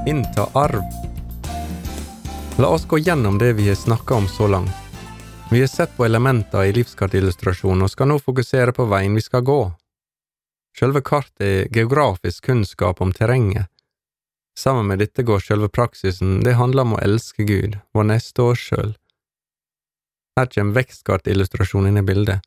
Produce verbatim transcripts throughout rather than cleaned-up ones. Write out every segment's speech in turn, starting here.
Innta arv. La oss gå gjennom det vi har snakket om så langt. Vi har sett på elementer i livskartillustrasjonen og skal nå fokusere på veien vi skal gå. Selve kartet er geografisk kunnskap om terrenget. Sammen med dette går selve praksisen, det handler om å elske Gud, vår neste oss selv. Her kommer vekstkartillustrasjonen inn i bildet.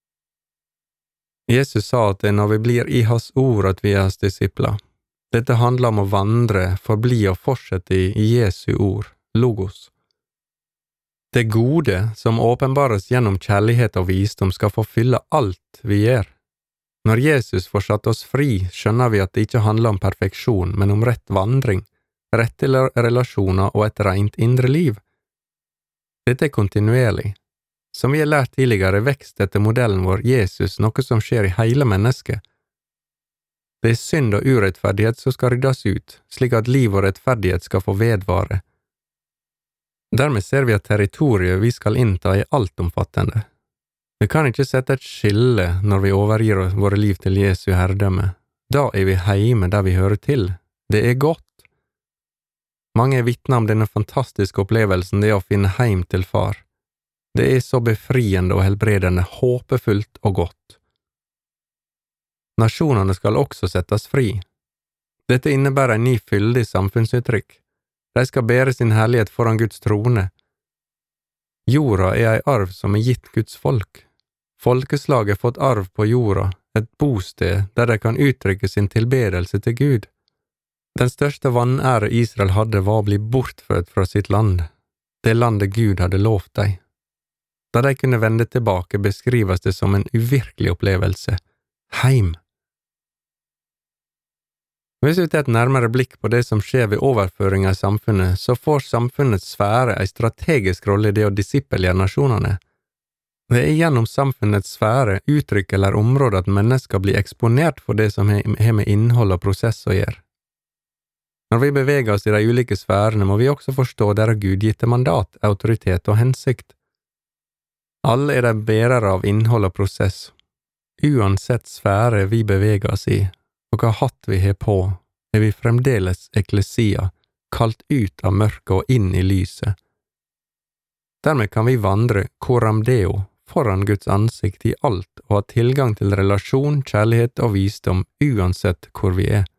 Jesus sa at det er når vi blir i hans ord at vi er hans disipler. Dette handler om å vandre, forbli og fortsette i Jesu ord, logos. Det gode som åpenbares gjennom kjærlighet og visdom skal få fylle alt vi gjør. Når Jesus får satt oss fri, skjønner vi at det ikke handler om perfeksjon, men om rett vandring, rett til relasjoner og et rent indre liv. Dette er kontinuerlig. Som vi har lært tidligere, vekst etter modellen vår Jesus, noe som skjer i hele mennesket. Det er synd og urettferdighet som skal ryddes ut, slik at liv og rettferdighet skal få vedvare. Dermed ser vi at territoriet vi skal innta er altomfattende. Vi kan ikke sette et skille når vi overgir våre liv til Jesu herredømme. Da er vi heime der vi hører til. Det er godt. Mange er vitner om denne fantastiske opplevelsen det er å finne heim til far. Det er så befriende og helbredende, håpefullt og godt. Nasjonene skal også settes fri. Dette innebærer en ny fyldig samfunnsuttrykk. De skal bære sin herlighet foran Guds trone. Jorda er ei arv som er gitt Guds folk. Folkeslaget har fått arv på jorda, et bosted der de kan uttrykke sin tilbedelse til Gud. Den største vanære Israel hadde var å bli bortført fra sitt land, det landet Gud hadde lovt dem. Da de kunne vende tilbake, beskrives det som en uvirkelig opplevelse. Heim. Hvis vi tar et nærmere blikk på det som skjer ved overføringer i samfunnet, så får samfunnets sfære en strategisk rolle i det å disippelgjøre nasjonene. Det er gjennom samfunnets sfære, uttrykk eller område at mennesker blir eksponert for det som har med innhold og prosess å gjøre. Når vi beveger oss i de ulike sfærene, må vi også forstå deres gudgitte mandat, autoritet og hensikt. Alle er de bærere av innhold og prosess. Uansett sfære vi beveger oss i, og hva hatt vi har på, er vi fremdeles eklesia, kalt ut av mørket og inn i lyset. Dermed kan vi vandre coram deo, foran Guds ansikt i alt og ha tilgang til relasjon, kjærlighet og visdom uansett hvor vi er.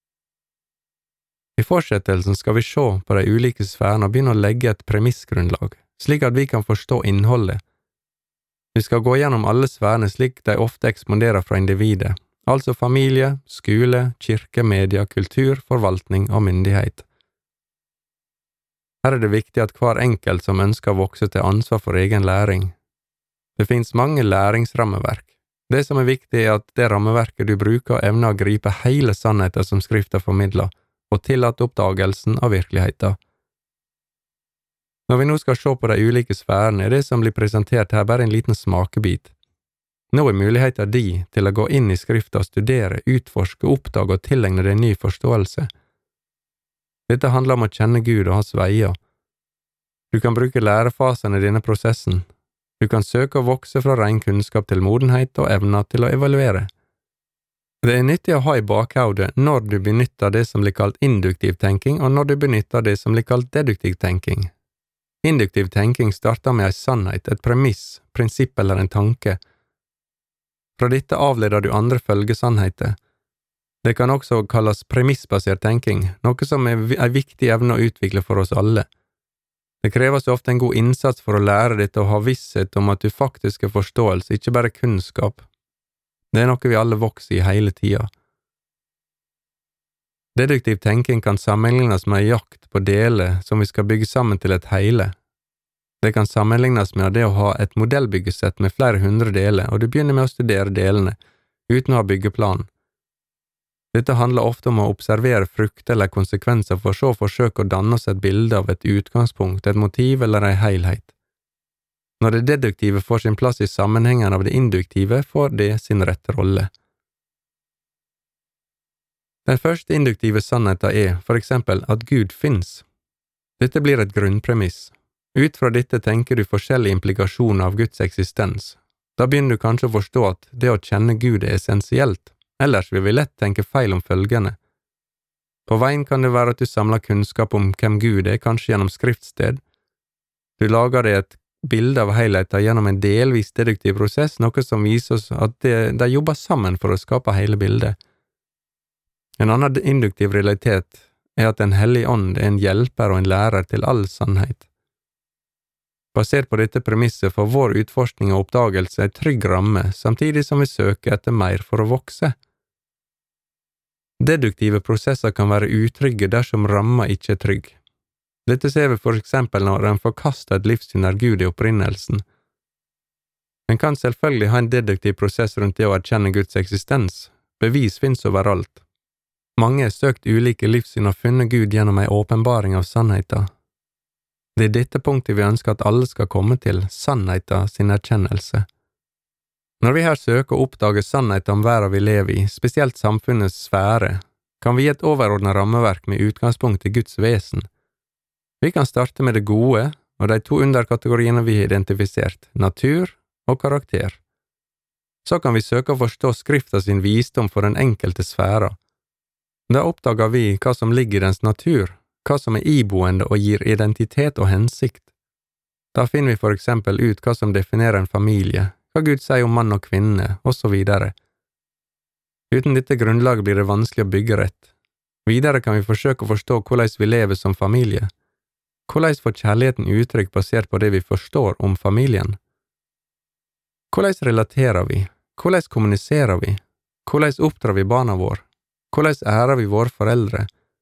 I fortsettelsen skal vi se på de ulike sfærene og begynne å legge et premissgrunnlag, slik at vi kan forstå innholdet. Vi skal gå gjennom alle sfærene slik de ofte ekspanderer fra individet, altså familie, skole, kirke, media, kultur, forvaltning og myndighet. Her er det viktig at hver enkelt som ønsker å vokse til ansvar for egen læring. Det finnes mange læringsrammeverk. Det som er viktig er at det rammeverket du bruker evner å gripe hele sannheten som skriften formidler, og tillate oppdagelsen av virkeligheten. Når vi nå skal se på de ulike sfærene, er det som blir presentert her bare en liten smakebit. Nå er muligheten de til å gå inn i skriften og studere, utforske, oppdage og tilegne deg ny forståelse. Dette handler om å kjenne Gud og hans veier. Du kan bruke lærefasen i denne prosessen. Du kan søke å vokse fra ren kunnskap til modenhet og evner til å evaluere. Det er nyttig å ha i bakhodet når du benytter det som blir kalt induktiv tenking, og når du benytter det som blir kalt deduktiv tenking. Induktiv tenking starter med en sannhet, et premiss, prinsipp eller en tanke. Fra dette avleder du andre følgesannheter. Det kan også kalles premissbasert tenking, noe som er en viktig evne å utvikle for oss alle. Det kreves ofte en god innsats for å lære dette og ha visshet om at du faktisk er forståelse, ikke bare kunnskap. Det er noe vi alle vokser i hele tida. Deduktiv tenking kan sammenlignes med en jakt på deler som vi skal bygge sammen til et hele. Det kan sammenlignes med det å ha et modellbyggesett med flere hundre deler, og du begynner med å studere delene, uten å ha byggeplan. Dette handler ofte om å observere frukter eller konsekvenser for så å forsøke å danne oss et bilde av et utgangspunkt, et motiv eller en helhet. Når det deduktive får sin plass i sammenhengen av det induktive, får det sin rette rolle. Den første induktive sannheten er, for eksempel, at Gud finnes. Dette blir et grunnpremiss. Ut fra dette tenker du forskjellige implikasjoner av Guds eksistens. Da begynner du kanskje å forstå at det å kjenne Gud er essensielt, ellers vil vi lett tenke feil om følgende. På veien kan det være at du samler kunnskap om hvem Gud er, kanskje gjennom skriftsted. Du lager deg et bilde av helheten gjennom en delvis deduktiv prosess, noe som viser oss at de, de jobber sammen for å skape hele bildet. En annen induktiv realitet er at Den hellige ånd er en hjelper og en lærer til all sannhet. Basert på dette premisset får vår utforskning og oppdagelse en trygg ramme, samtidig som vi søker etter mer for å vokse. Deduktive prosesser kan være utrygge dersom ramma ikke er trygg. Dette ser vi for eksempel når en forkaster et livssyn der Gud i opprinnelsen. En kan selvfølgelig ha en deduktiv prosess rundt det å erkjenne Guds eksistens. Bevis finnes overalt. Mange har søkt ulike livssyn og funnet Gud gjennom en åpenbaring av sannheten. Det er dette punktet vi ønsker at alle skal komme til, sannheten sin erkjennelse. Når vi her søker å oppdage sannheten om verden vi lever i, spesielt samfunnets sfære, kan vi gi et overordnet rammeverk med utgangspunkt i Guds vesen. Vi kan starte med det gode, og de to underkategoriene vi har identifisert, natur og karakter. Så kan vi søke å forstå Skrifta sin visdom for den enkelte sfæra. Da oppdager vi hva som ligger i dens natur, hva som er iboende og gir identitet og hensikt. Da finner vi for eksempel ut hva som definerer en familie, hva Gud sier om mann og kvinne, og så videre. Uten dette grunnlaget blir det vanskelig å bygge rett. Videre kan vi forsøke å forstå hvordan vi lever som familie. Hvordan får kjærligheten uttrykk basert på det vi forstår om familien? Hvordan relaterer vi? Hvordan kommuniserer vi? Hvordan oppdrar vi barna våre? Hvordan ærer vi våre foreldre?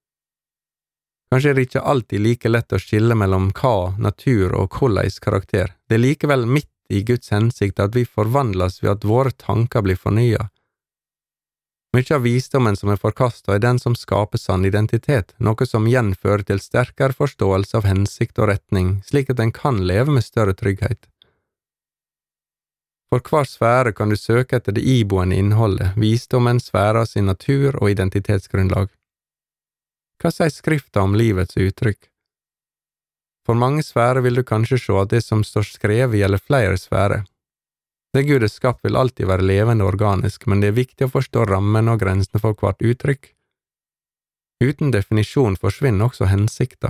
Kanskje er det ikke alltid like lett å skille mellom hva, natur og hvordan karakter. Det er likevel midt i Guds hensikt at vi forvandles ved at våre tanker blir fornyet. Mye av visdommen som er forkastet er den som skaper sann identitet, noe som igjen fører til sterkere forståelse av hensikt og retning, slik at en kan leve med større trygghet. For hver sfære kan du søke etter det iboende innholdet, visdommen, sfæra sin natur og identitetsgrunnlag. Hva sier Skrifta om livets uttrykk? For mange sfærer vil du kanskje se at det som står skrevet gjelder flere sfærer. Det Gud er skapt vil alltid være levende og organisk, men det er viktig å forstå rammen og grensene for hvert uttrykk. Uten definisjon forsvinner også hensikta.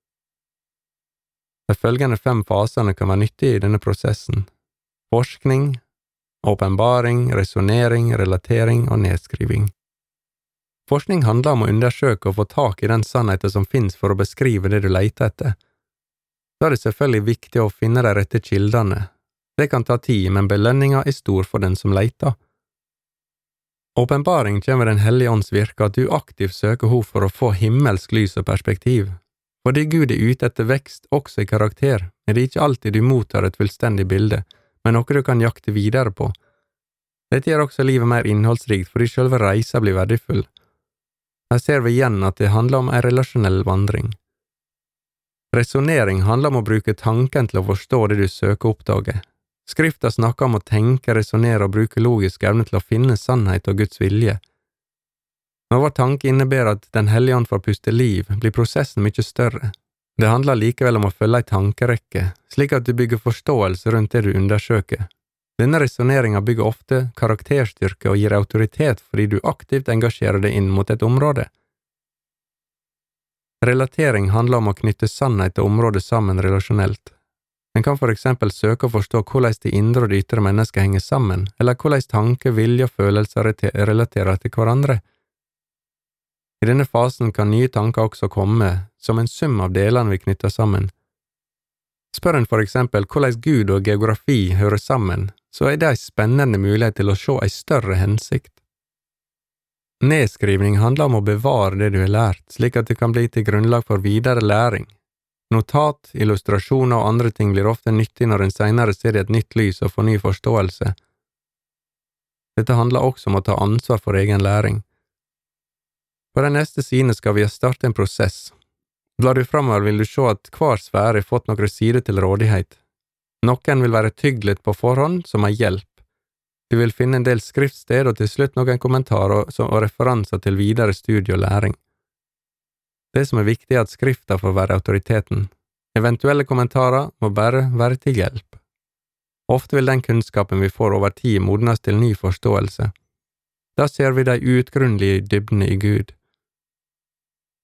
De følgende fem fasene kan være nyttige i denne prosessen. Forskning, åpenbaring, resonering, relatering og nedskriving. Forskning handler om å undersøke og få tak i den sannheten som finnes for å beskrive det du leter etter. Da er det selvfølgelig viktig å finne de rette kildene. Det kan ta tid, men belønninga er stor for den som leter. Åpenbaring kommer Den hellige ånds virke at du aktivt søker henne for å få himmelsk lys og perspektiv. Fordi Gud er ute etter vekst også i karakter, er det ikke alltid du mottar et fullstendig bilde, men noe du kan jakte videre på. Dette gjør også livet mer innholdsrikt fordi selve reisa blir verdifull. Her ser vi igjen at det handler om en relasjonell vandring. Resonering handler om å bruke tanken til å forstå det du søker å oppdage. Skrifta snakker om å tenke, resonere og bruke logisk evne til å finne sannhet og Guds vilje. Når vår tanke innebærer at Den hellige ånd får puste liv, blir prosessen mye større. Det handler likevel om å følge ei tankerekke, slik at du bygger forståelse rundt det du undersøker. Denne resoneringen bygger ofte karakterstyrke og gir autoritet fordi du aktivt engasjerer deg inn mot et område. Relatering handler om å knytte sannhet og området sammen relasjonelt. En kan for eksempel søke å forstå hvordan de indre og de ytre mennesker henger sammen, eller hvordan tanke, vilje og følelser relaterer til hverandre. I denne fasen kan nye tanker også komme som en sum av delene vi knytter sammen. Spør en for eksempel hvordan Gud og geografi hører sammen, så er det en spennende mulighet til å se en større hensikt. Nedskrivning handler om å bevare det du har lært, slik at det kan bli til grunnlag for videre læring. Notat, illustrasjoner og andre ting blir ofte nyttig når en senere ser i et nytt lys og får ny forståelse. Dette handler også om å ta ansvar for egen læring. På den neste siden skal vi starte en prosess. Blar du framover vil du se at hver sfære har fått noen sider til rådighet. Noen vil være tyglet på forhånd som en hjelp. Du vil finne en del skriftsted og til slutt noen kommentarer og referanser til videre studie og læring. Det som er viktig er at skrifta får være autoriteten. Eventuelle kommentarer må bare være til hjelp. Ofte vil den kunnskapen vi får over tid modnes til ny forståelse. Da ser vi de utgrunnelige dybdene i Gud.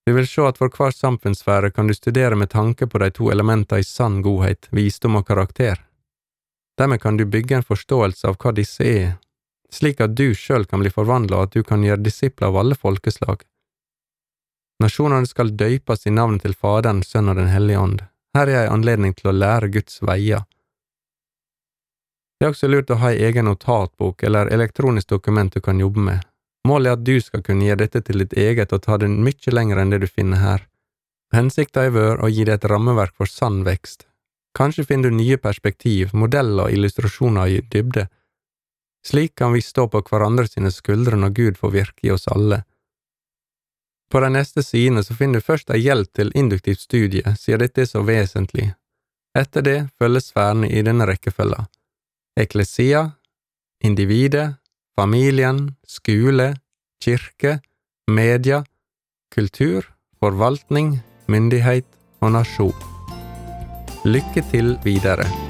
Du vil se at for hver samfunnssfære kan du studere med tanke på de to elementene i sann godhet, visdom og karakter. Dermed kan du bygge en forståelse av hva disse er, slik at du selv kan bli forvandlet og at du kan gjøre disipler av alle folkeslag. Nasjonene skal døypes i navnet til Faderen, Sønn og den Hellige Ånd. Her er en anledning til å lære Guds veier. Det er også lurt å ha en egen notatbok eller elektronisk dokument du kan jobbe med. Målet er at du skal kunne gjøre dette til ditt eget og ta det mye lenger enn det du finner her. Hensikten er vør å gi deg et rammeverk for sann vekst. Kanskje finner du nye perspektiv, modeller og illustrasjoner i dybde. Slik kan vi stå på hverandre sine skuldre når Gud får virke i oss alle. På de neste sidene så finner du først en hjelp til induktivt studie, siden dette er så vesentlig. Etter det følges sfærene i denne rekkefølgen. Eklesia, individet, familien, skole, kirke, media, kultur, forvaltning, myndighet og nasjon. Lykke til videre!